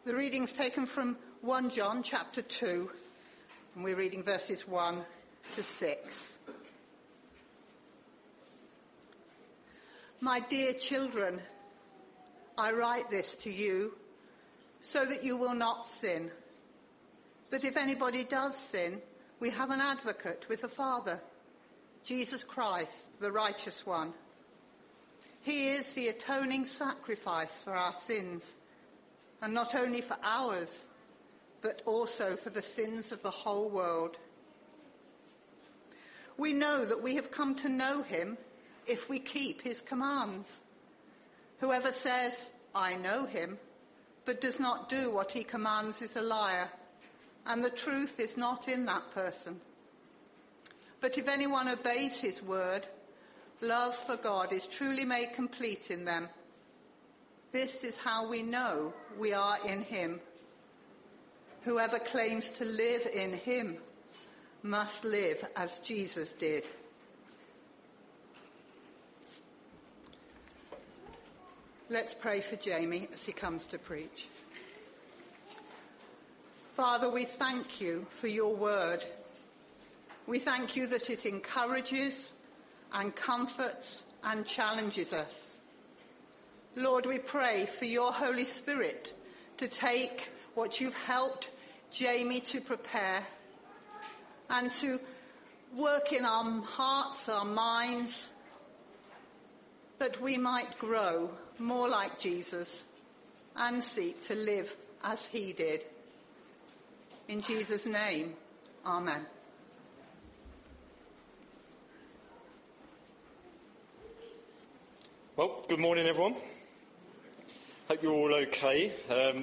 The reading's taken from 1 John chapter 2, and we're reading verses 1 to 6. My dear children, I write this to you so that you will not sin. But if anybody does sin, we have an advocate with the Father, Jesus Christ, the righteous one. He is the atoning sacrifice for our sins, and not only for ours, but also for the sins of the whole world. We know that we have come to know him if we keep his commands. Whoever says, I know him, but does not do what he commands is a liar, and the truth is not in that person. But if anyone obeys his word, love for God is truly made complete in them. This is how we know we are in him. Whoever claims to live in him must live as Jesus did. Let's pray for Jamie as he comes to preach. Father, we thank you for your word. We thank you that it encourages and comforts and challenges us. Lord, we pray for your Holy Spirit to take what you've helped Jamie to prepare and to work in our hearts, our minds, that we might grow more like Jesus and seek to live as he did. In Jesus' name, amen. Well, good morning, everyone. Hope you're all okay. I don't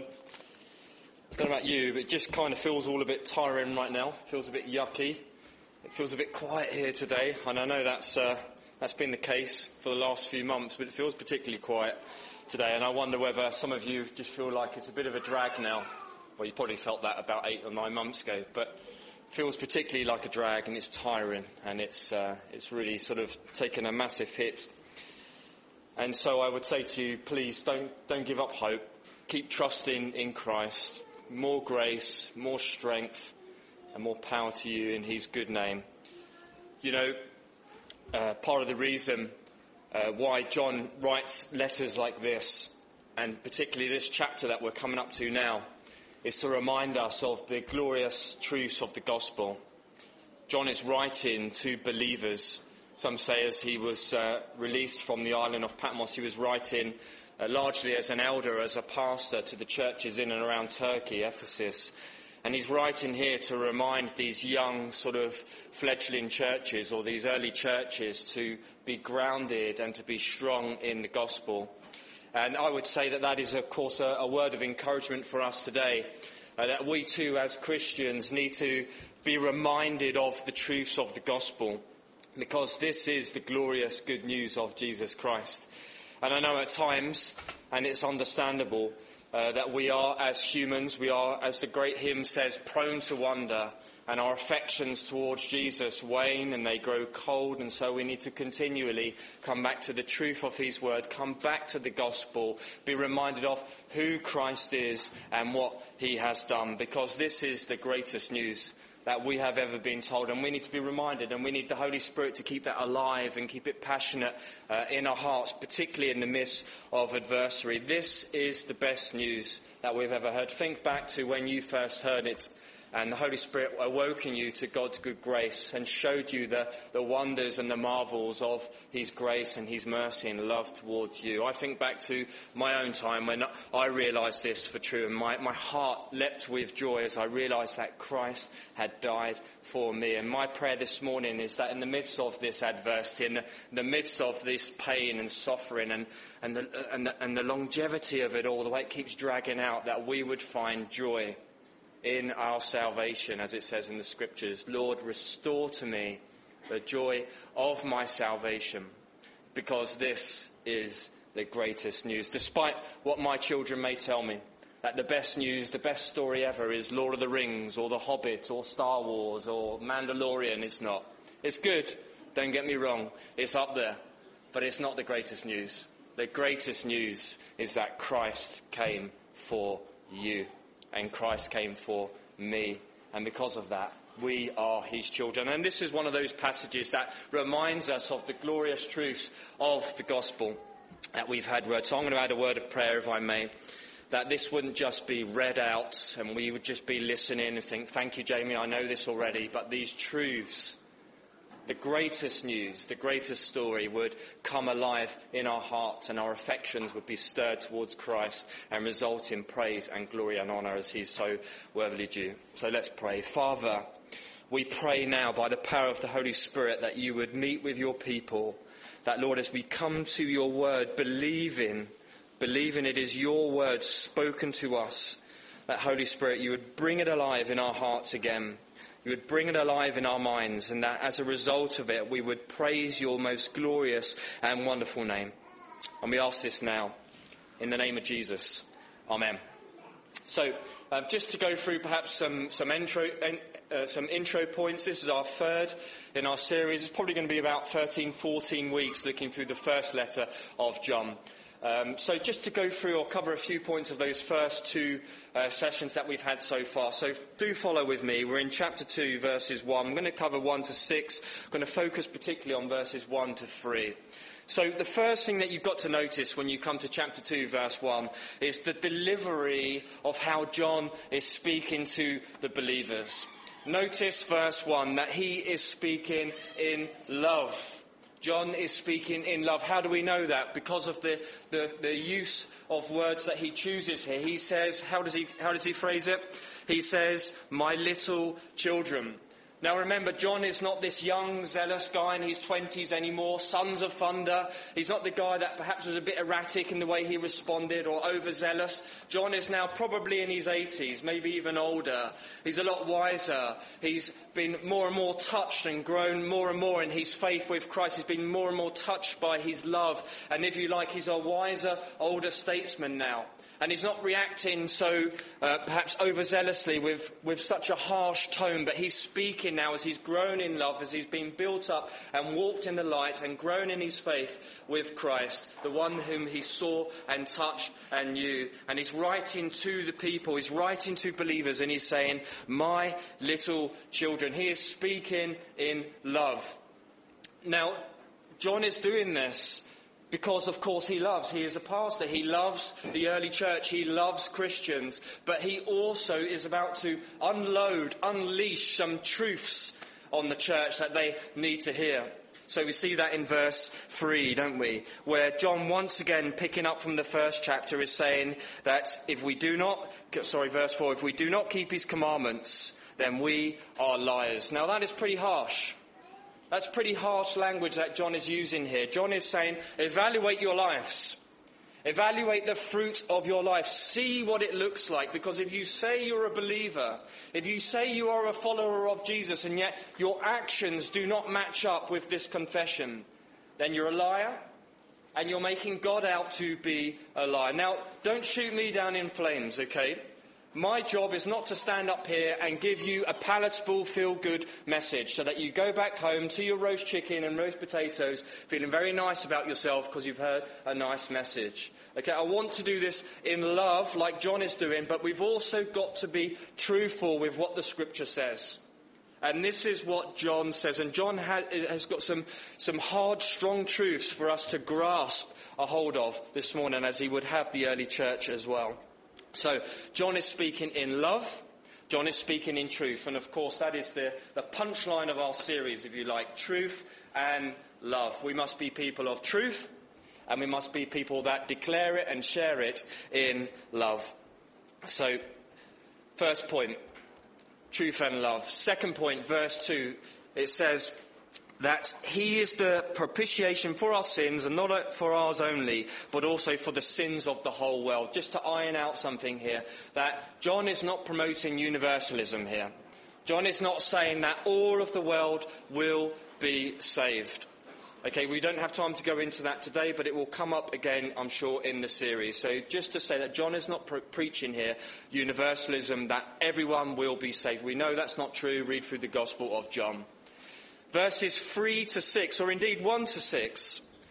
know about you, but it just kind of feels all a bit tiring right now. Feels a bit yucky. It feels a bit quiet here today, and I know that's been the case for the last few months, but it feels particularly quiet today, and I wonder whether some of you just feel like it's a bit of a drag now. Well, you probably felt that about 8 or 9 months ago, but it feels particularly like a drag, and it's tiring, and it's really sort of taken a massive hit. And so I would say to you, please don't give up hope. Keep trusting in Christ. More grace, more strength, and more power to you in his good name. You know, part of the reason why John writes letters like this, and particularly this chapter that we're coming up to now, is to remind us of the glorious truths of the gospel. John is writing to believers. Some say as he was released from the island of Patmos, he was writing largely as an elder, as a pastor to the churches in and around Turkey, Ephesus. And he's writing here to remind these young sort of fledgling churches, or these early churches, to be grounded and to be strong in the gospel. And I would say that is, of course, a word of encouragement for us today, that we too as Christians need to be reminded of the truths of the gospel, because this is the glorious good news of Jesus Christ. And I know at times, and it's understandable, that we are, as humans, we are, as the great hymn says, prone to wonder, and our affections towards Jesus wane and they grow cold, and so we need to continually come back to the truth of his word, come back to the gospel, be reminded of who Christ is and what he has done, because this is the greatest news that we have ever been told, and we need to be reminded, and we need the Holy Spirit to keep that alive and keep it passionate in our hearts, particularly in the midst of adversity. This is the best news that we've ever heard. Think back to when you first heard it, and the Holy Spirit awoke in you to God's good grace and showed you the wonders and the marvels of his grace and his mercy and love towards you. I think back to my own time when I realised this for true, and my heart leapt with joy as I realised that Christ had died for me. And my prayer this morning is that in the midst of this adversity, in the midst of this pain and suffering and the longevity of it all, the way it keeps dragging out, that we would find joy in our salvation, as it says in the scriptures. Lord, restore to me the joy of my salvation, because this is the greatest news. Despite what my children may tell me, that the best news, the best story ever is Lord of the Rings or The Hobbit or Star Wars or Mandalorian, it's not. It's good, don't get me wrong, it's up there, but it's not the greatest news. The greatest news is that Christ came for you. And Christ came for me. And because of that, we are his children. And this is one of those passages that reminds us of the glorious truths of the gospel that we've had read. So I'm going to add a word of prayer, if I may, that this wouldn't just be read out and we would just be listening and think, thank you, Jamie, I know this already. But these truths, the greatest news, the greatest story would come alive in our hearts and our affections would be stirred towards Christ and result in praise and glory and honour as he is so worthily due. So let's pray. Father, we pray now by the power of the Holy Spirit that you would meet with your people, that, Lord, as we come to your word, believing it is your word spoken to us, that, Holy Spirit, you would bring it alive in our hearts again. You would bring it alive in our minds, and that as a result of it, we would praise your most glorious and wonderful name. And we ask this now in the name of Jesus. Amen. So, just to go through perhaps some intro points. This is our third in our series. It's probably going to be about 13, 14 weeks looking through the first letter of John. So just to go through or cover a few points of those first two sessions that we've had so far. So do follow with me. We're in chapter 2, verses 1. I'm going to cover 1 to 6. I'm going to focus particularly on verses 1 to 3. So the first thing that you've got to notice when you come to chapter 2, verse 1, is the delivery of how John is speaking to the believers. Notice verse 1, that he is speaking in love. John is speaking in love. How do we know that? Because of the use of words that he chooses here. He says, how does he phrase it? He says, my little children. Now remember, John is not this young, zealous guy in his 20s anymore, sons of thunder. He's not the guy that perhaps was a bit erratic in the way he responded or overzealous. John is now probably in his 80s, maybe even older. He's a lot wiser. He's been more and more touched and grown more and more in his faith with Christ. He's been more and more touched by his love. And if you like, he's a wiser, older statesman now. And he's not reacting so perhaps overzealously with such a harsh tone, but he's speaking now as he's grown in love, as he's been built up and walked in the light and grown in his faith with Christ, the one whom he saw and touched and knew. And he's writing to the people, he's writing to believers, and he's saying, my little children. He is speaking in love. Now, John is doing this because, of course, he loves. He is a pastor. He loves the early church. He loves Christians. But he also is about to unleash some truths on the church that they need to hear. So we see that in verse 3, don't we? Where John, once again, picking up from the first chapter, is saying that verse 4, if we do not keep his commandments, then we are liars. Now that is pretty harsh. That's pretty harsh language that John is using here. John is saying, evaluate your lives. Evaluate the fruit of your life. See what it looks like. Because if you say you're a believer, if you say you are a follower of Jesus, and yet your actions do not match up with this confession, then you're a liar, and you're making God out to be a liar. Now, don't shoot me down in flames, okay? My job is not to stand up here and give you a palatable, feel-good message so that you go back home to your roast chicken and roast potatoes feeling very nice about yourself because you've heard a nice message. Okay, I want to do this in love like John is doing, but we've also got to be truthful with what the scripture says. And this is what John says. And John has got some hard, strong truths for us to grasp a hold of this morning, as he would have the early church as well. So, John is speaking in love, John is speaking in truth, and of course that is the punchline of our series, if you like, truth and love. We must be people of truth, and we must be people that declare it and share it in love. So, first point, truth and love. Second point, verse 2, it says that he is the propitiation for our sins, and not for ours only, but also for the sins of the whole world. Just to iron out something here, that John is not promoting universalism here. John is not saying that all of the world will be saved. Okay, we don't have time to go into that today, but it will come up again, I'm sure, in the series. So just to say that John is not preaching here universalism, that everyone will be saved. We know that's not true. Read through the Gospel of John. Verses 3 to 6, or indeed 1 to 6,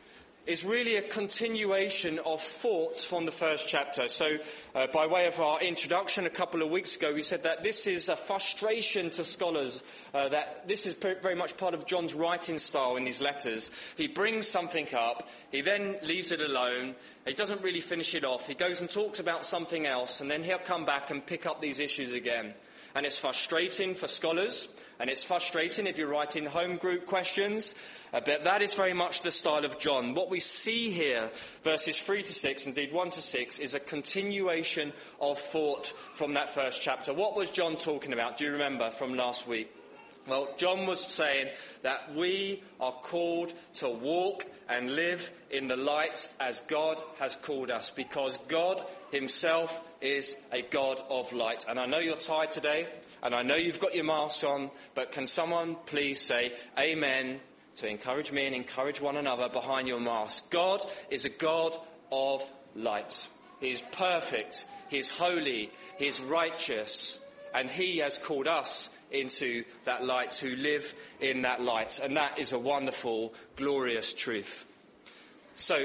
is really a continuation of thoughts from the first chapter. So by way of our introduction a couple of weeks ago, we said that this is a frustration to scholars, that this is very much part of John's writing style in these letters. He brings something up, he then leaves it alone, he doesn't really finish it off, he goes and talks about something else, and then he'll come back and pick up these issues again. And it's frustrating for scholars, and it's frustrating if you're writing home group questions, but that is very much the style of John. What we see here, verses 3 to 6, indeed 1 to 6, is a continuation of thought from that first chapter. What was John talking about? Do you remember from last week? Well, John was saying that we are called to walk and live in the light as God has called us, because God himself is a God of light. And I know you're tired today, and I know you've got your masks on, but can someone please say amen to encourage me and encourage one another behind your mask? God is a God of light. He is perfect, he is holy, he is righteous, and he has called us into that light, to live in that light. And that is a wonderful, glorious truth. So,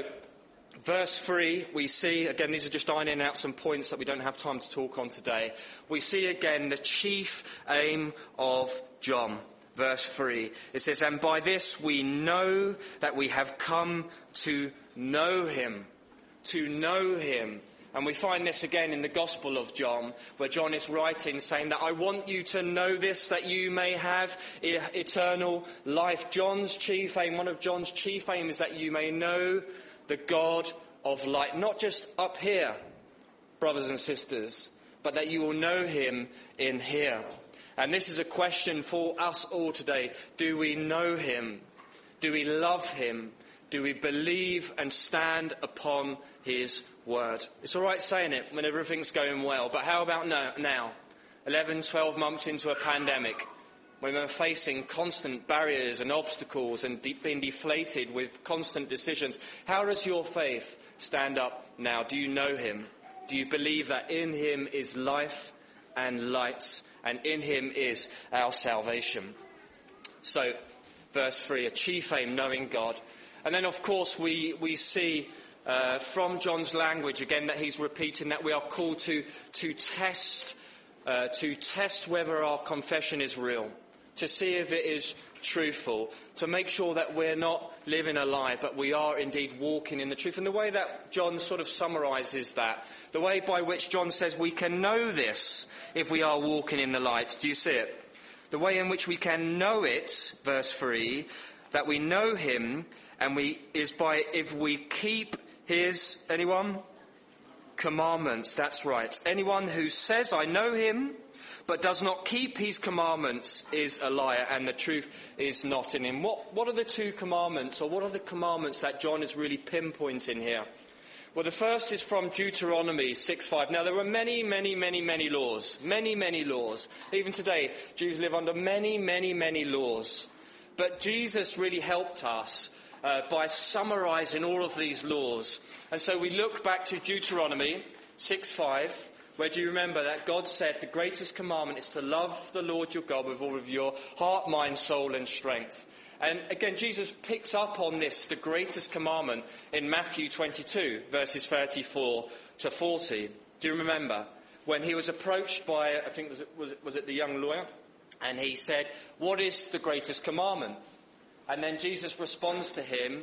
verse 3, we see, again, these are just ironing out some points that we don't have time to talk on today. We see again the chief aim of John. Verse 3, it says, and by this we know that we have come to know him. To know him. And we find this again in the Gospel of John, where John is writing saying that I want you to know this, that you may have eternal life. John's chief aim, one of John's chief aims, is that you may know the God of light. Not just up here, brothers and sisters, but that you will know him in here. And this is a question for us all today. Do we know him? Do we love him? Do we believe and stand upon his word? It's all right saying it when everything's going well, but how about now? 11, 12 months into a pandemic, when we're facing constant barriers and obstacles and being deflated with constant decisions. How does your faith stand up now? Do you know him? Do you believe that in him is life and light, and in him is our salvation? So, verse 3, a chief aim, knowing God. And then, of course, we see from John's language, again, that he's repeating that we are called to test whether our confession is real, to see if it is truthful, to make sure that we're not living a lie, but we are indeed walking in the truth. And the way that John sort of summarizes that, the way by which John says we can know this if we are walking in the light, do you see it? The way in which we can know it, verse 3, that we know him, and is by if we keep his, anyone? Commandments, that's right. Anyone who says, I know him, but does not keep his commandments is a liar, and the truth is not in him. What are the two commandments, or what are the commandments that John is really pinpointing here? Well, the first is from Deuteronomy 6:5. Now, there are many laws. Many laws. Even today, Jews live under many laws. But Jesus really helped us by summarizing all of these laws. And so we look back to Deuteronomy 6:5, where do you remember that God said the greatest commandment is to love the Lord your God with all of your heart, mind, soul and strength. And again, Jesus picks up on this, the greatest commandment, in Matthew 22, verses 34 to 40. Do you remember? When he was approached by, I think, was it the young lawyer? And he said, what is the greatest commandment? And then Jesus responds to him,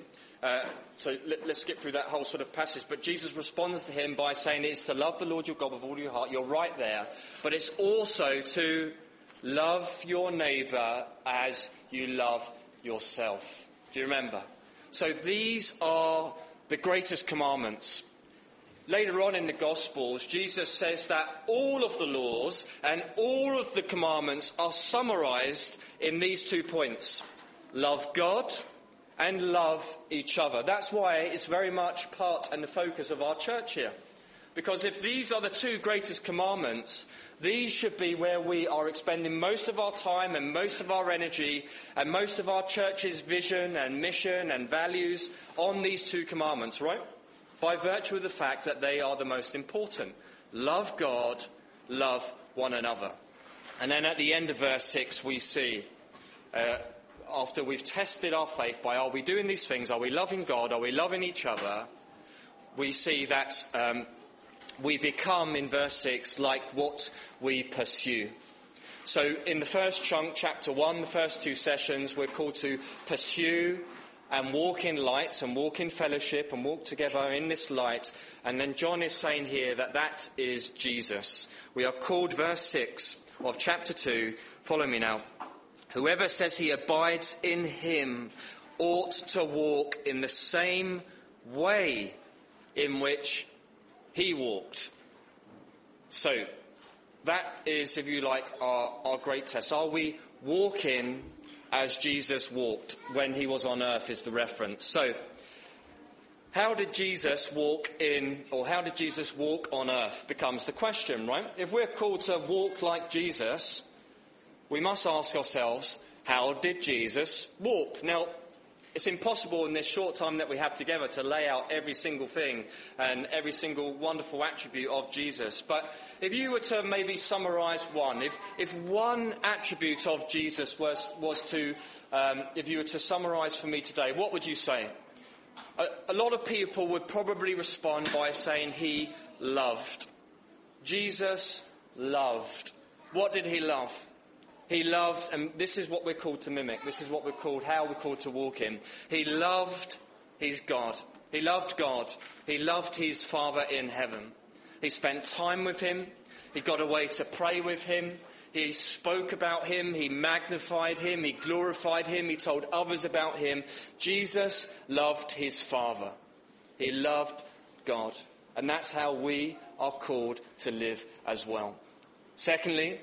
so let's skip through that whole sort of passage, but Jesus responds to him by saying it's to love the Lord your God with all your heart. You're right there. But it's also to love your neighbour as you love yourself. Do you remember? So these are the greatest commandments. Later on in the Gospels, Jesus says that all of the laws and all of the commandments are summarized in these 2 points. Love God and love each other. That's why it's very much part and the focus of our church here. Because if these are the 2 greatest commandments, these should be where we are expending most of our time and most of our energy and most of our church's vision and mission and values on these 2 commandments, right? By virtue of the fact that they are the most important. Love God, love one another. And then at the end of verse 6 we see, after we've tested our faith by, are we doing these things? Are we loving God? Are we loving each other? We see that we become, in verse 6, like what we pursue. So in the first chunk, chapter 1, the first 2 sessions, we're called to pursue and walk in light and walk in fellowship and walk together in this light. And then John is saying here that that is Jesus. We are called, verse 6 of chapter 2, follow me now. Whoever says he abides in him ought to walk in the same way in which he walked. So that is, if you like, our great test. Are we walking as Jesus walked when he was on earth is the reference. So how did Jesus walk on earth becomes the question, right? If we're called to walk like Jesus, we must ask ourselves, how did Jesus walk? Now, it's impossible in this short time that we have together to lay out every single thing and every single wonderful attribute of Jesus. But if you were to maybe summarise one, if one attribute of Jesus was to, if you were to summarise for me today, what would you say? A lot of people would probably respond by saying he loved. Jesus loved. What did he love? He loved, and this is what we're called to mimic. This is what we're called, how we're called to walk in. He loved his God. He loved God. He loved his Father in heaven. He spent time with him. He got away to pray with him. He spoke about him. He magnified him. He glorified him. He told others about him. Jesus loved his Father. He loved God. And that's how we are called to live as well. Secondly,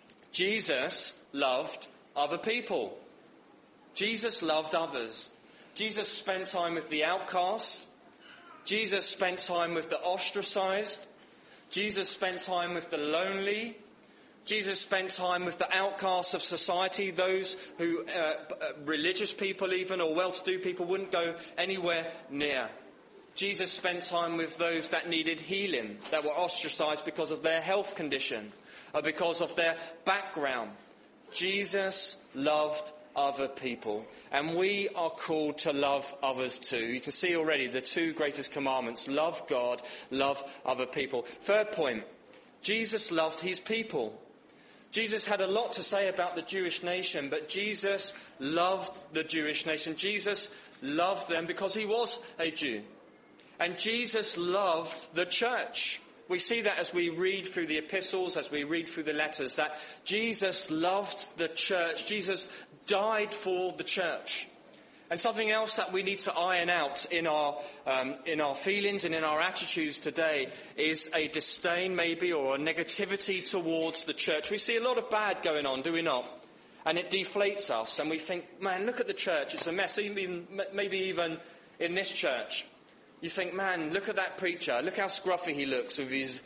Jesus loved other people. Jesus loved others. Jesus spent time with the outcast. Jesus spent time with the ostracized. Jesus spent time with the lonely. Jesus spent time with the outcasts of society, those who, religious people even, or well-to-do people wouldn't go anywhere near. Jesus spent time with those that needed healing, that were ostracized because of their health condition, or because of their background. Jesus loved other people, and we are called to love others too. You can see already the 2 greatest commandments: love God, love other people. Third point, Jesus loved his people. Jesus had a lot to say about the Jewish nation, but Jesus loved the Jewish nation. Jesus loved them because he was a Jew. And Jesus loved the church. We see that as we read through the epistles, as we read through the letters, that Jesus loved the church. Jesus died for the church. And something else that we need to iron out in our feelings and in our attitudes today is a disdain maybe, or a negativity towards the church. We see a lot of bad going on, do we not? And it deflates us, and we think, man, look at the church, it's a mess. Maybe even in this church. You think, man, look at that preacher. Look how scruffy he looks with his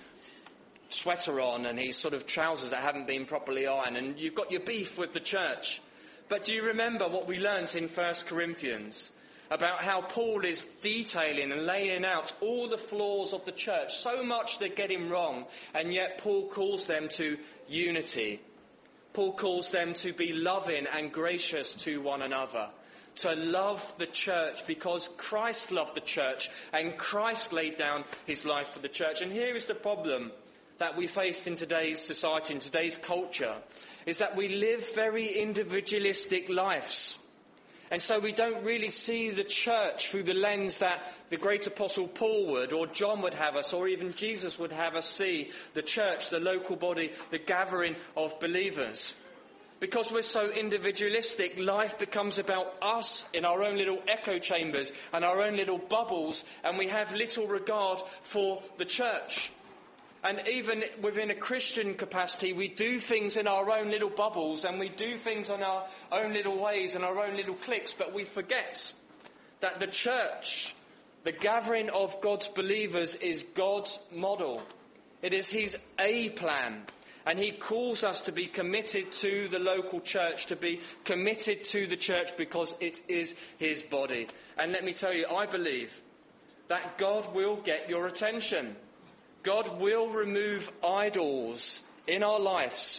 sweater on and his sort of trousers that haven't been properly ironed. And you've got your beef with the church. But do you remember what we learnt in 1 Corinthians about how Paul is detailing and laying out all the flaws of the church? So much they're getting wrong. And yet Paul calls them to unity. Paul calls them to be loving and gracious to one another. To love the church because Christ loved the church and Christ laid down his life for the church. And here is the problem that we faced in today's society, in today's culture, is that we live very individualistic lives. And so we don't really see the church through the lens that the great apostle Paul would, or John would have us, or even Jesus would have us see the church, the local body, the gathering of believers. Because we're so individualistic, life becomes about us in our own little echo chambers and our own little bubbles, and we have little regard for the church. And even within a Christian capacity, we do things in our own little bubbles, and we do things in our own little ways and our own little cliques, but we forget that the church, the gathering of God's believers, is God's model. It is his A plan. And he calls us to be committed to the local church, to be committed to the church because it is his body. And let me tell you, I believe that God will get your attention. God will remove idols in our lives.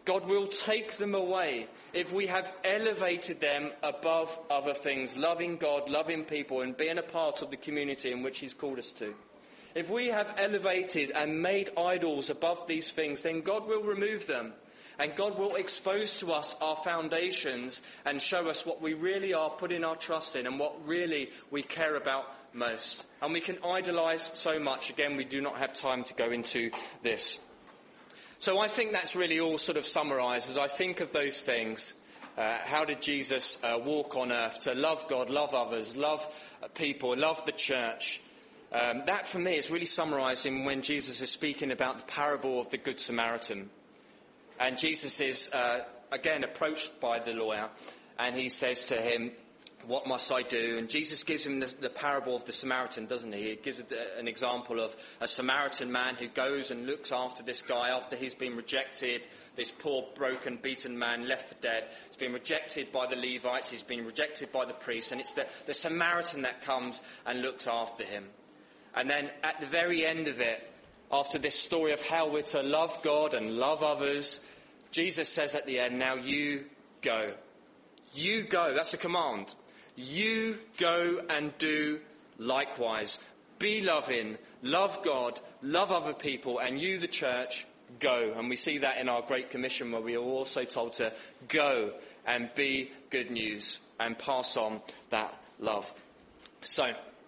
God will take them away if we have elevated them above other things, loving God, loving people, and being a part of the community in which he's called us to. If we have elevated and made idols above these things, then God will remove them. And God will expose to us our foundations and show us what we really are putting our trust in and what really we care about most. And we can idolize so much. Again, we do not have time to go into this. So I think that's really all sort of summarized as I think of those things. How did Jesus walk on earth to love God, love others, love people, love the church? That for me is really summarized in when Jesus is speaking about the parable of the Good Samaritan. And Jesus is, again, approached by the lawyer, and he says to him, what must I do? And Jesus gives him the parable of the Samaritan, doesn't he? He gives an example of a Samaritan man who goes and looks after this guy after he's been rejected, this poor, broken, beaten man left for dead. He's been rejected by the Levites, he's been rejected by the priests, and it's the Samaritan that comes and looks after him. And then at the very end of it, after this story of how we're to love God and love others, Jesus says at the end, now you go. You go. That's a command. You go and do likewise. Be loving, love God, love other people, and you, the church, go. And we see that in our Great Commission, where we are also told to go and be good news and pass on that love. So,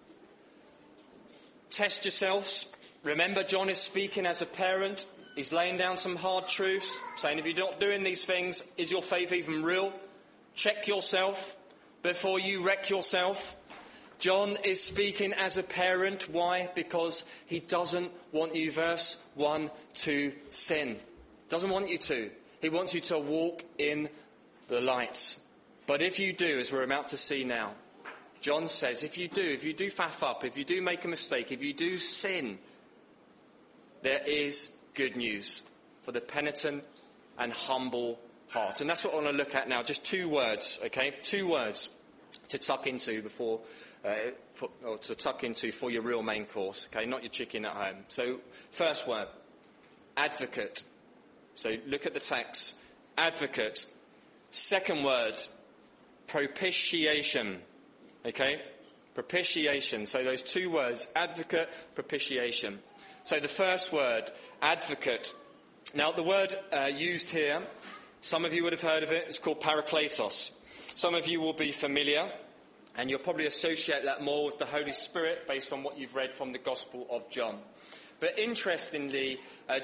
test yourselves. Remember, John is speaking as a parent. He's laying down some hard truths, saying if you're not doing these things, is your faith even real? Check yourself before you wreck yourself. John is speaking as a parent. Why? Because he doesn't want you, verse 1, to sin. Doesn't want you to. He wants you to walk in the light. But if you do, as we're about to see now, John says, if you do faff up, if you do make a mistake, if you do sin, there is good news for the penitent and humble heart. And that's what I want to look at now. Just 2 words, okay? 2 words to tuck into before, or to tuck into for your real main course, okay? Not your chicken at home. So, first word, advocate. So, look at the text. Advocate. Second word, propitiation. Okay? Propitiation. So, those 2 words, advocate, propitiation. So the first word, advocate. Now the word used here, some of you would have heard of it, it's called parakletos. Some of you will be familiar, and you'll probably associate that more with the Holy Spirit based on what you've read from the Gospel of John. But interestingly,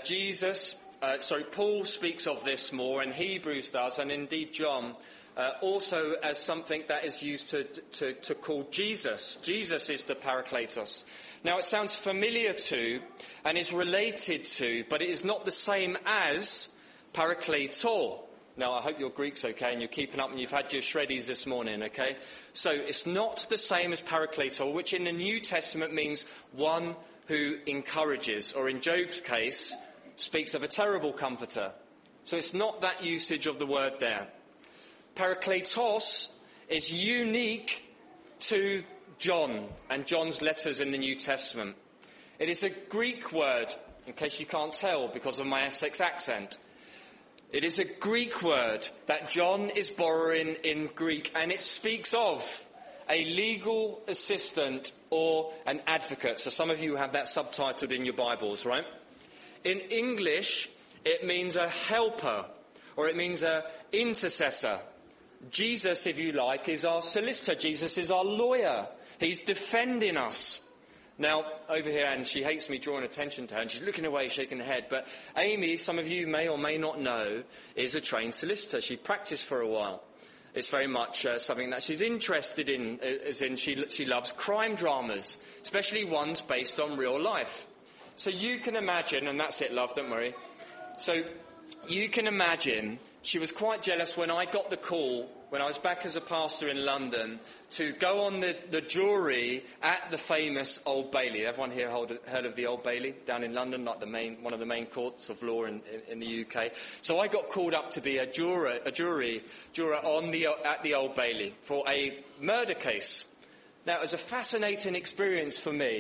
Paul speaks of this more, and Hebrews does, and indeed John, also as something that is used to call Jesus. Jesus is the parakletos. Now it sounds familiar to and is related to, but it is not the same as parakletor. Now I hope your Greek's okay and you're keeping up and you've had your shreddies this morning, okay? So it's not the same as parakletor, which in the New Testament means one who encourages, or in Job's case, speaks of a terrible comforter. So it's not that usage of the word there. Parakletos is unique to John and John's letters in the New Testament. It is a Greek word, in case you can't tell because of my Essex accent. It is a Greek word that John is borrowing in Greek, and it speaks of a legal assistant or an advocate. So some of you have that subtitled in your Bibles, right? In English, it means a helper, or it means an intercessor. Jesus, if you like, is our solicitor. Jesus is our lawyer. He's defending us. Now, over here, and she hates me drawing attention to her, and she's looking away, shaking her head, but Amy, some of you may or may not know, is a trained solicitor. She practiced for a while. It's very much something that she's interested in, as in she loves crime dramas, especially ones based on real life. So you can imagine, and that's it, love, don't worry. So you can imagine she was quite jealous when I got the call, when I was back as a pastor in London, to go on the jury at the famous Old Bailey. Everyone here heard of the Old Bailey down in London, like one of the main courts of law in the UK. So I got called up to be a juror at the Old Bailey for a murder case. Now, it was a fascinating experience for me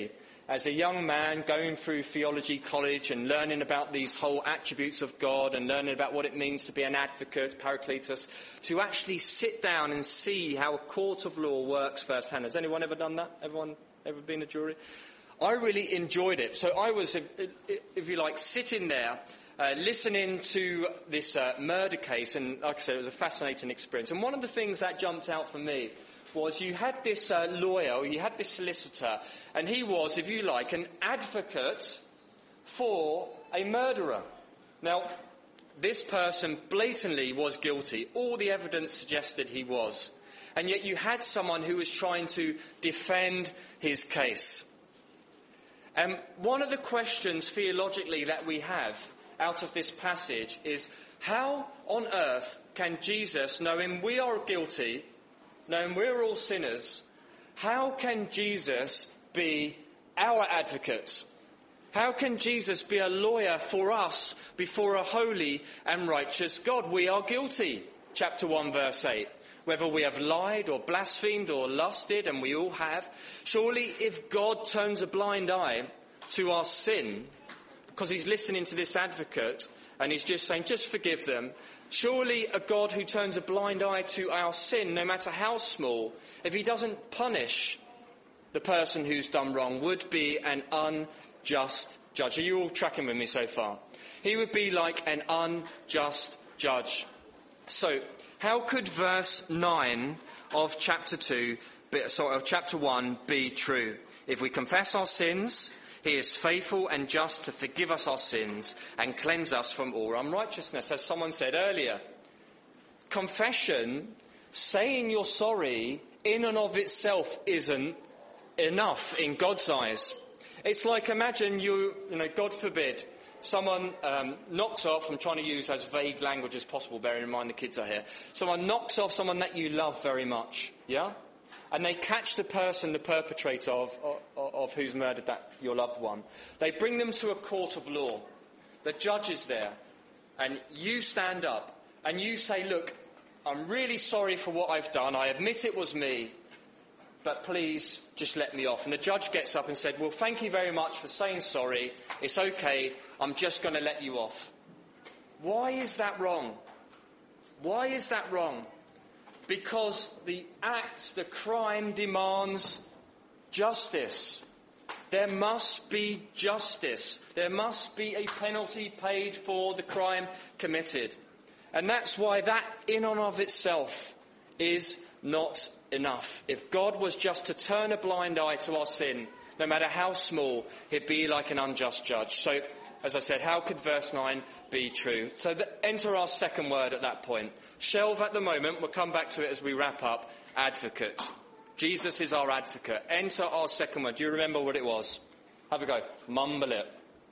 as a young man going through theology college and learning about these whole attributes of God and learning about what it means to be an advocate, Paracletus, to actually sit down and see how a court of law works firsthand. Has anyone ever done that? Everyone ever been a jury? I really enjoyed it. So I was, if you like, sitting there listening to this murder case, and like I said, it was a fascinating experience. And one of the things that jumped out for me was you had this lawyer, or you had this solicitor, and he was, if you like, an advocate for a murderer. Now, this person blatantly was guilty. All the evidence suggested he was. And yet you had someone who was trying to defend his case. And one of the questions theologically that we have out of this passage is, how on earth can Jesus, knowing we are guilty, knowing we're all sinners, how can Jesus be our advocate? How can Jesus be a lawyer for us before a holy and righteous God? We are guilty. Chapter 1, verse 8. Whether we have lied or blasphemed or lusted, and we all have, surely if God turns a blind eye to our sin, because he's listening to this advocate and he's just saying, just forgive them, surely a God who turns a blind eye to our sin, no matter how small, if he doesn't punish the person who's done wrong, would be an unjust judge. Are you all tracking with me so far? He would be like an unjust judge. So, how could verse 9 of chapter 1 be true? If we confess our sins, he is faithful and just to forgive us our sins and cleanse us from all unrighteousness. As someone said earlier, confession, saying you're sorry, in and of itself isn't enough in God's eyes. It's like, imagine you know, God forbid, someone knocks off, I'm trying to use as vague language as possible, bearing in mind the kids are here. Someone knocks off someone that you love very much, yeah? And they catch the person, the perpetrator of who's murdered your loved one. They bring them to a court of law. The judge is there. And you stand up and you say, look, I'm really sorry for what I've done. I admit it was me. But please just let me off. And the judge gets up and said, well, thank you very much for saying sorry. It's okay. I'm just going to let you off. Why is that wrong? Why is that wrong? Because the act, the crime demands justice. There must be justice. There must be a penalty paid for the crime committed. And that's why that in and of itself is not enough. If God was just to turn a blind eye to our sin, no matter how small, he'd be like an unjust judge. So, as I said, how could verse 9 be true? So enter our second word at that point. Shelve at the moment, we'll come back to it as we wrap up, advocate. Jesus is our advocate. Enter our second word. Do you remember what it was? Have a go. Mumble it.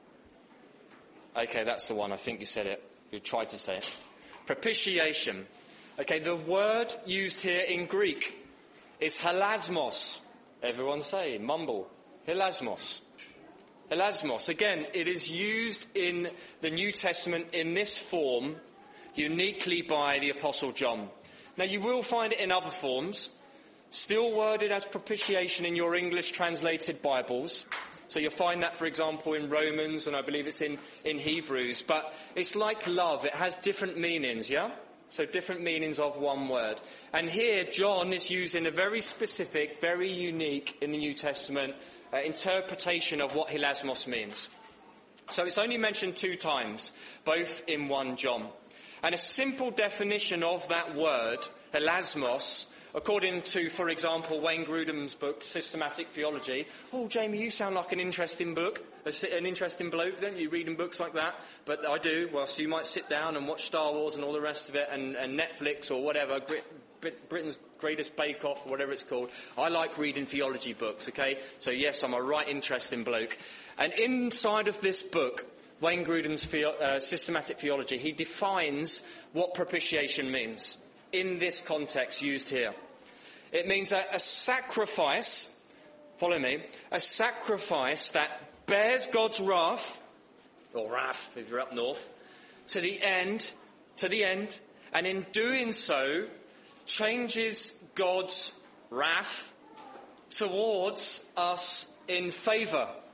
Okay, that's the one. I think you said it. You tried to say it. Propitiation. Okay, the word used here in Greek is hilasmos. Everyone say, mumble. Hilasmos. Hilasmos. Again, it is used in the New Testament in this form uniquely by the Apostle John. Now, you will find it in other forms, still worded as propitiation in your English translated Bibles. So you'll find that, for example, in Romans, and I believe it's in Hebrews. But it's like love. It has different meanings, yeah? So different meanings of one word. And here, John is using a very specific, very unique in the New Testament interpretation of what hilasmos means. So it's only mentioned 2 times, both in 1 John. And a simple definition of that word, hilasmos, according to, for example, Wayne Grudem's book, Systematic Theology. Oh, Jamie, you sound like an interesting book, an interesting bloke, don't you, reading books like that? But I do, well, so you might sit down and watch Star Wars and all the rest of it, and Netflix or whatever, Britain's Greatest Bake Off, whatever it's called. I like reading theology books, okay? So yes, I'm a right interesting bloke. And inside of this book, Wayne Grudem's Systematic Theology, he defines what propitiation means in this context used here. It means a sacrifice, follow me, a sacrifice that bears God's wrath, or wrath if you're up north, to the end, and in doing so, changes God's wrath towards us in favour.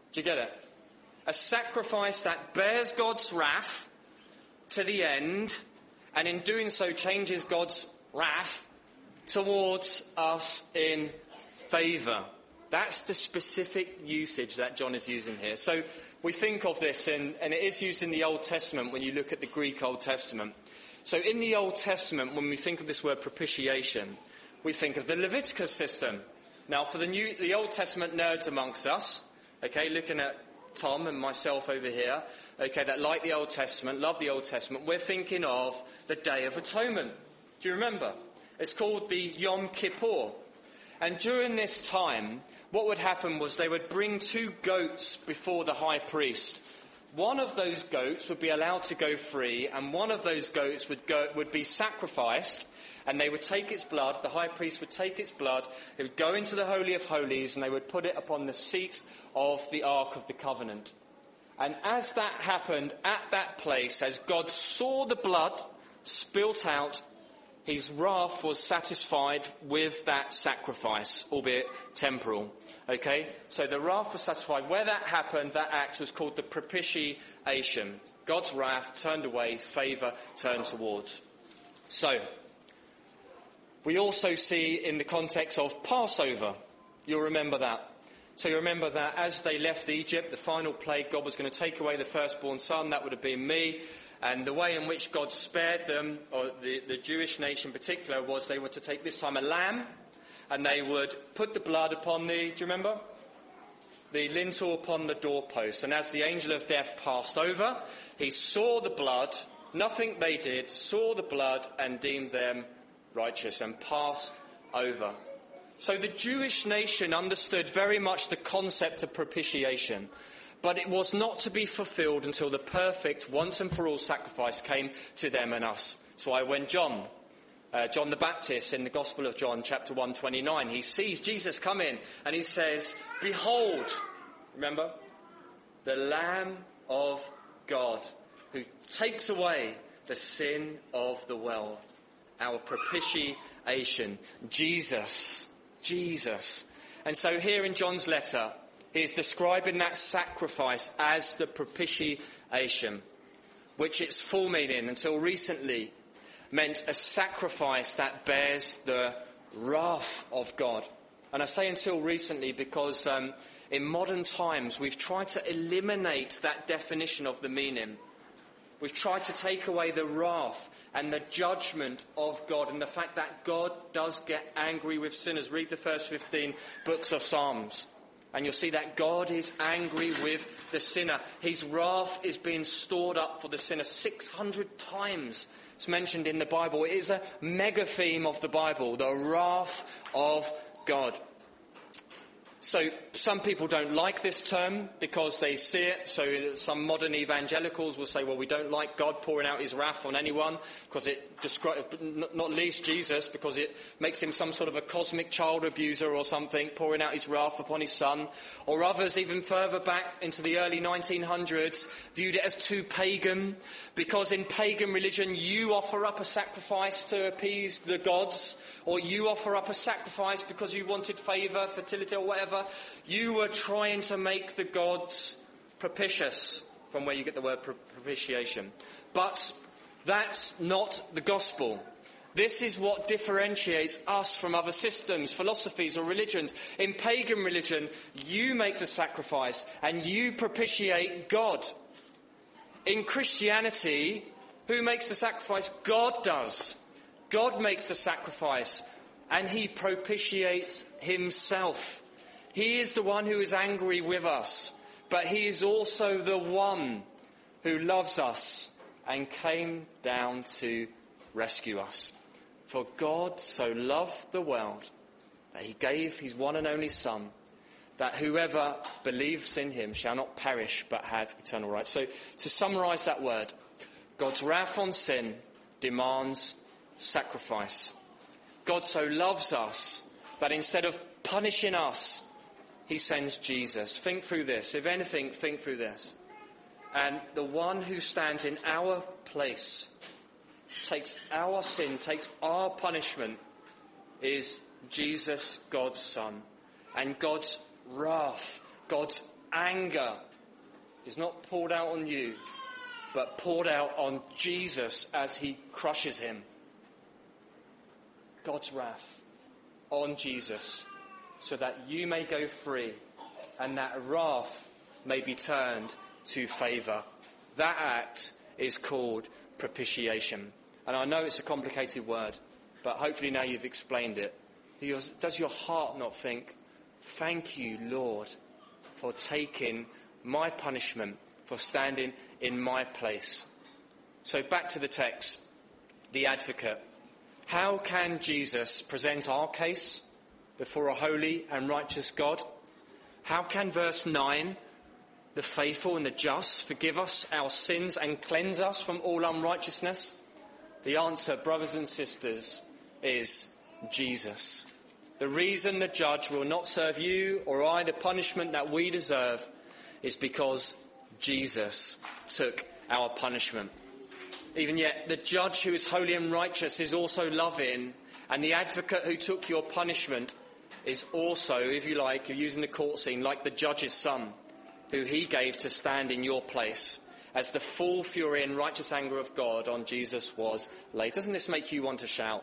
Do you get it? A sacrifice that bears God's wrath to the end, and in doing so changes God's wrath towards us in favour. That's the specific usage that John is using here. So we think of this, and it is used in the Old Testament when you look at the Greek Old Testament. So in the Old Testament, when we think of this word propitiation, we think of the Leviticus system. Now, for the Old Testament nerds amongst us, okay, looking at Tom and myself over here, okay, that like the Old Testament, love the Old Testament, we're thinking of the Day of Atonement. Do you remember? It's called the Yom Kippur. And during this time, what would happen was they would bring 2 goats before the high priest. One of those goats would be allowed to go free, and one of those goats would be sacrificed, and they would take its blood, the high priest would take its blood, they would go into the Holy of Holies, and they would put it upon the seat of the Ark of the Covenant. And as that happened at that place, as God saw the blood spilt out, his wrath was satisfied with that sacrifice, albeit temporal. Okay? So the wrath was satisfied. Where that happened, that act was called the propitiation. God's wrath turned away, favour turned towards. So, we also see in the context of Passover, you'll remember that. So you remember that as they left Egypt, the final plague, God was going to take away the firstborn son, that would have been me. And the way in which God spared them, or the Jewish nation in particular, was they were to take this time a lamb, and they would put the blood upon the, do you remember? The lintel upon the doorpost. And as the angel of death passed over, he saw the blood, nothing they did, saw the blood and deemed them righteous and passed over. So the Jewish nation understood very much the concept of propitiation. But it was not to be fulfilled until the perfect, once and for all sacrifice came to them and us. So when John the Baptist in the Gospel of John, chapter 1:29, he sees Jesus come in and he says, "Behold," remember, "the Lamb of God who takes away the sin of the world." Our propitiation, Jesus. And so here in John's letter, he is describing that sacrifice as the propitiation, which its full meaning until recently meant a sacrifice that bears the wrath of God. And I say until recently because in modern times we've tried to eliminate that definition of the meaning. We've tried to take away the wrath and the judgment of God and the fact that God does get angry with sinners. Read the first 15 books of Psalms. And you'll see that God is angry with the sinner. His wrath is being stored up for the sinner 600 times. It's mentioned in the Bible. It is a mega theme of the Bible, the wrath of God. So some people don't like this term because they see it. So some modern evangelicals will say, well, we don't like God pouring out his wrath on anyone because it describes, not least Jesus, because it makes him some sort of a cosmic child abuser or something, pouring out his wrath upon his son. Or others even further back into the early 1900s viewed it as too pagan because in pagan religion you offer up a sacrifice to appease the gods, or you offer up a sacrifice because you wanted favour, fertility or whatever. You were trying to make the gods propitious, from where you get the word propitiation. But that's not the gospel. This is what differentiates us from other systems, philosophies or religions. In pagan religion, you make the sacrifice and you propitiate God. In Christianity, who makes the sacrifice? God does. God makes the sacrifice and he propitiates himself. He is the one who is angry with us, but he is also the one who loves us and came down to rescue us. For God so loved the world that he gave his one and only Son, that whoever believes in him shall not perish but have eternal life. So to summarise that word, God's wrath on sin demands sacrifice. God so loves us that instead of punishing us, he sends Jesus. Think through this. If anything, think through this. And the one who stands in our place, takes our sin, takes our punishment, is Jesus, God's Son. And God's wrath, God's anger is not poured out on you, but poured out on Jesus as he crushes him. God's wrath on Jesus, so that you may go free and that wrath may be turned to favour. That act is called propitiation. And I know it's a complicated word, but hopefully now you've explained it. Does your heart not think, thank you, Lord, for taking my punishment, for standing in my place? So back to the text, the advocate. How can Jesus present our case before a holy and righteous God? How can verse 9, the faithful and the just, forgive us our sins and cleanse us from all unrighteousness? The answer, brothers and sisters, is Jesus. The reason the judge will not serve you or I the punishment that we deserve is because Jesus took our punishment. Even yet, the judge who is holy and righteous is also loving, and the advocate who took your punishment is also, if you like, using the court scene, like the judge's son, who he gave to stand in your place, as the full fury and righteous anger of God on Jesus was laid. Doesn't this make you want to shout?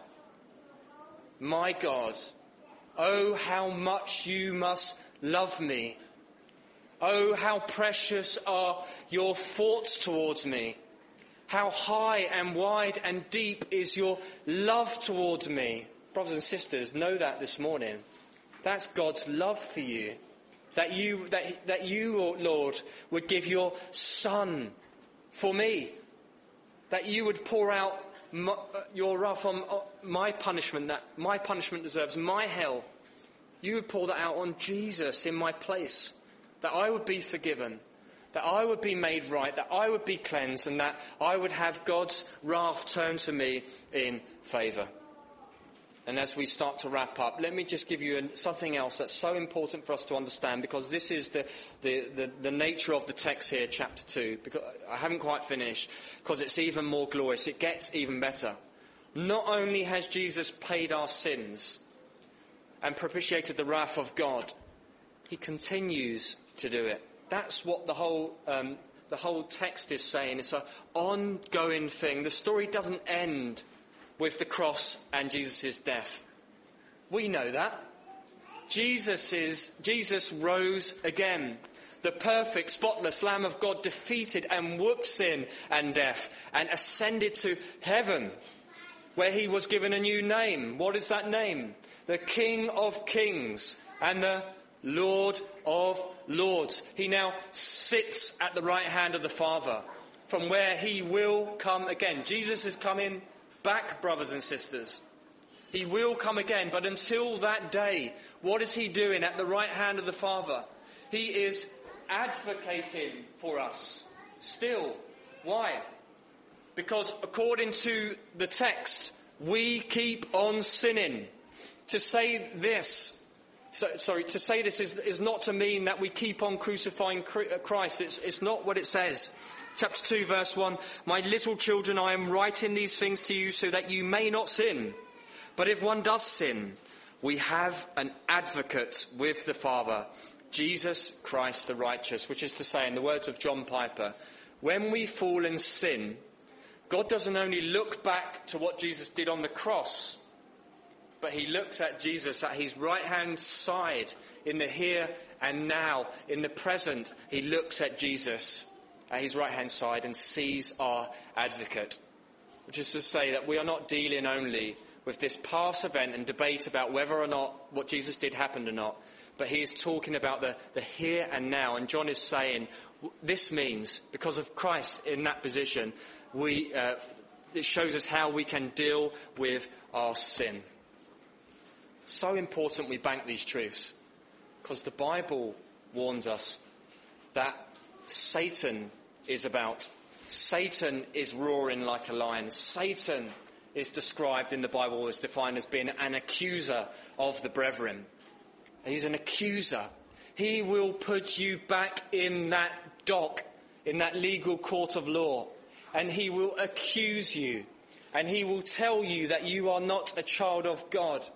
My God, oh, how much you must love me. Oh, how precious are your thoughts towards me. How high and wide and deep is your love towards me. Brothers and sisters, know that this morning. That's God's love for you. That you, Lord, would give your Son for me. That you would pour out your wrath on my punishment, that my punishment deserves, my hell. You would pour that out on Jesus in my place. That I would be forgiven. That I would be made right. That I would be cleansed. And that I would have God's wrath turned to me in favour. And as we start to wrap up, let me just give you something else that's so important for us to understand, because this is the nature of the text here, chapter 2. Because I haven't quite finished, because it's even more glorious. It gets even better. Not only has Jesus paid our sins and propitiated the wrath of God, he continues to do it. That's what the whole text is saying. It's an ongoing thing. The story doesn't end with the cross and Jesus' death. We know that. Jesus rose again. The perfect, spotless Lamb of God defeated and whooped sin and death and ascended to heaven, where he was given a new name. What is that name? The King of Kings and the Lord of Lords. He now sits at the right hand of the Father, from where he will come again. Jesus is coming back, brothers and sisters. He will come again, but until that day, what is he doing at the right hand of the Father? He is advocating for us still. Why? Because according to the text, we keep on sinning. To say this is not to mean that we keep on crucifying Christ. It's not what it says. Chapter 2, verse 1, my little children, I am writing these things to you so that you may not sin. But if one does sin, we have an advocate with the Father, Jesus Christ the righteous, which is to say, in the words of John Piper, when we fall in sin, God doesn't only look back to what Jesus did on the cross, but he looks at Jesus at his right-hand side in the here and now, in the present. He looks at Jesus at his right-hand side and sees our advocate. Which is to say that we are not dealing only with this past event and debate about whether or not what Jesus did happened or not, but he is talking about the here and now. And John is saying this means, because of Christ in that position, it shows us how we can deal with our sin. So important we bank these truths, because the Bible warns us that Satan is about. Satan is roaring like a lion. Satan is described in the Bible as defined as being an accuser of the brethren. He's an accuser. He will put you back in that dock, in that legal court of law, and he will accuse you, and he will tell you that you are not a child of God.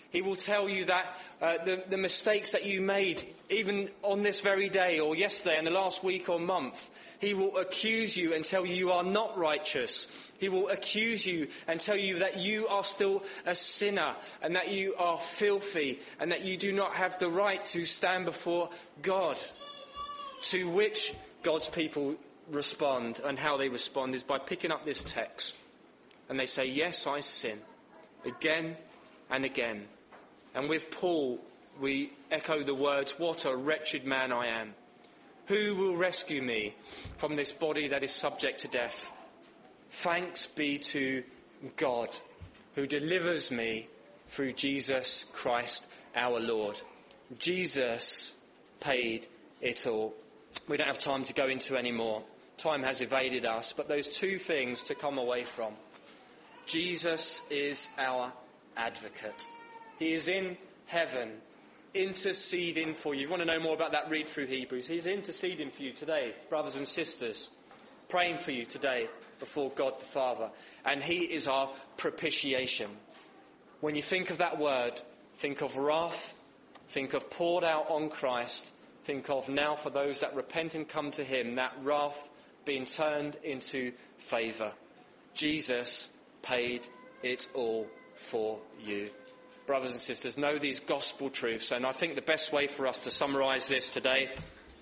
He will tell you that the mistakes that you made, even on this very day or yesterday and the last week or month, he will accuse you and tell you you are not righteous. He will accuse you and tell you that you are still a sinner and that you are filthy and that you do not have the right to stand before God. To which God's people respond, and how they respond is by picking up this text. And they say, yes, I sin, again and again. And with Paul, we echo the words, what a wretched man I am. Who will rescue me from this body that is subject to death? Thanks be to God, who delivers me through Jesus Christ our Lord. Jesus paid it all. We don't have time to go into any more. Time has evaded us, but those two things to come away from. Jesus is our advocate. He is in heaven, interceding for you. If you want to know more about that, read through Hebrews. He's interceding for you today, brothers and sisters, praying for you today before God the Father. And he is our propitiation. When you think of that word, think of wrath, think of poured out on Christ, think of now for those that repent and come to him, that wrath being turned into favour. Jesus paid it all for you. Brothers and sisters, know these gospel truths, and I think the best way for us to summarise this today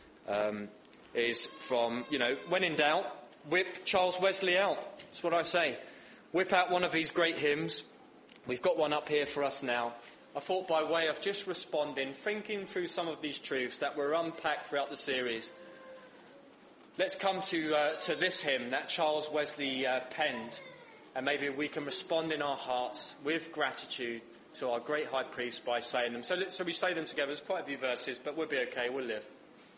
is from, when in doubt, whip Charles Wesley out. That's what I say. Whip out one of these great hymns. We've got one up here for us now. I thought by way of just responding, thinking through some of these truths that were unpacked throughout the series, let's come to this hymn that Charles Wesley penned, and maybe we can respond in our hearts with gratitude to our great high priest by saying them. So we say them together. There's quite a few verses, but we'll be okay. We'll live.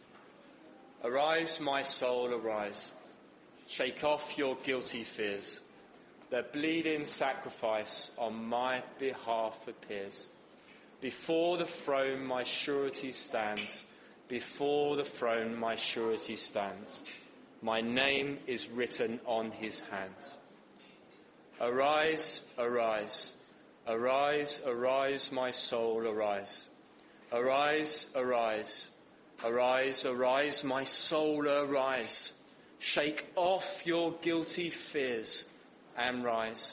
Arise, my soul, arise. Shake off your guilty fears. The bleeding sacrifice on my behalf appears. Before the throne my surety stands. Before the throne my surety stands. My name is written on his hands. Arise, arise. Arise, arise, my soul, arise. Arise, arise. Arise, arise, my soul, arise. Shake off your guilty fears and rise.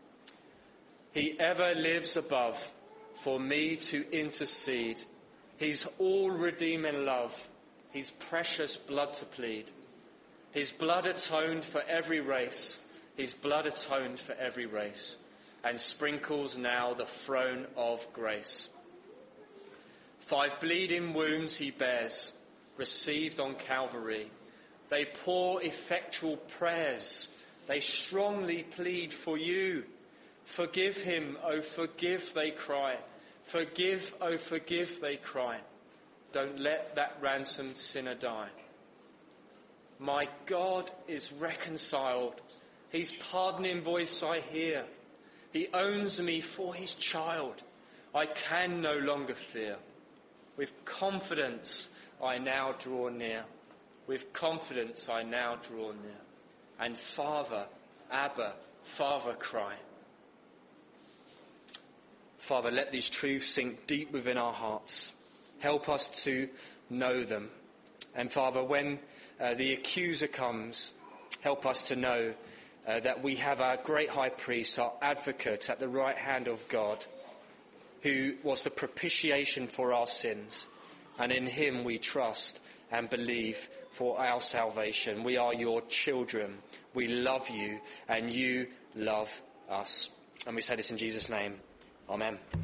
He ever lives above for me to intercede. His all-redeeming love, his precious blood to plead. His blood atoned for every race. His blood atoned for every race. And sprinkles now the throne of grace. 5 bleeding wounds he bears, received on Calvary. They pour effectual prayers. They strongly plead for you. Forgive him, oh forgive, they cry. Forgive, oh forgive, they cry. Don't let that ransomed sinner die. My God is reconciled. His pardoning voice I hear. He owns me for his child. I can no longer fear. With confidence I now draw near. With confidence I now draw near. And Father, Abba, Father cry. Father, let these truths sink deep within our hearts. Help us to know them. And Father, when the accuser comes, help us to know that we have our great high priest, our advocate at the right hand of God, who was the propitiation for our sins. And in him we trust and believe for our salvation. We are your children. We love you and you love us. And we say this in Jesus' name. Amen.